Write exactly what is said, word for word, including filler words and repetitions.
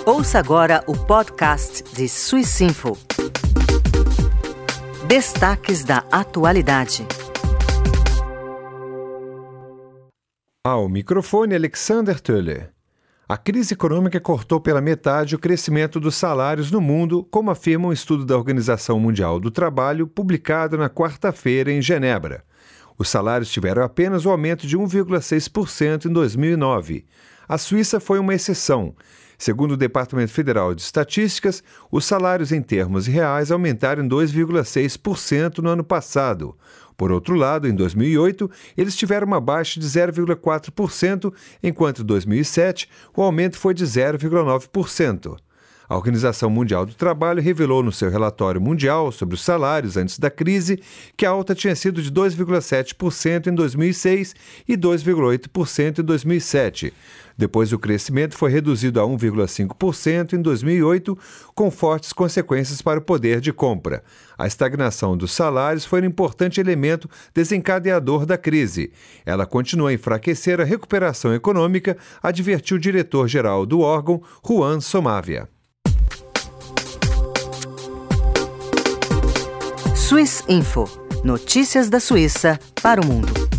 Ouça agora o podcast de Swissinfo. Destaques da atualidade. Ao microfone, Alexander Töller. A crise econômica cortou pela metade o crescimento dos salários no mundo, como afirma um estudo da Organização Mundial do Trabalho, publicado na quarta-feira em Genebra. Os salários tiveram apenas um aumento de um vírgula seis por cento em dois mil e nove. A Suíça foi uma exceção. Segundo o Departamento Federal de Estatísticas, os salários em termos reais aumentaram em dois vírgula seis por cento no ano passado. Por outro lado, em dois mil e oito, eles tiveram uma baixa de zero vírgula quatro por cento, enquanto em dois mil e sete o aumento foi de zero vírgula nove por cento. A Organização Mundial do Trabalho revelou no seu relatório mundial sobre os salários antes da crise que a alta tinha sido de dois vírgula sete por cento em dois mil e seis e dois vírgula oito por cento em dois mil e sete. Depois, o crescimento foi reduzido a um vírgula cinco por cento em dois mil e oito, com fortes consequências para o poder de compra. A estagnação dos salários foi um importante elemento desencadeador da crise. Ela continua a enfraquecer a recuperação econômica, advertiu o diretor-geral do órgão, Juan Somávia. Swissinfo. Notícias da Suíça para o mundo.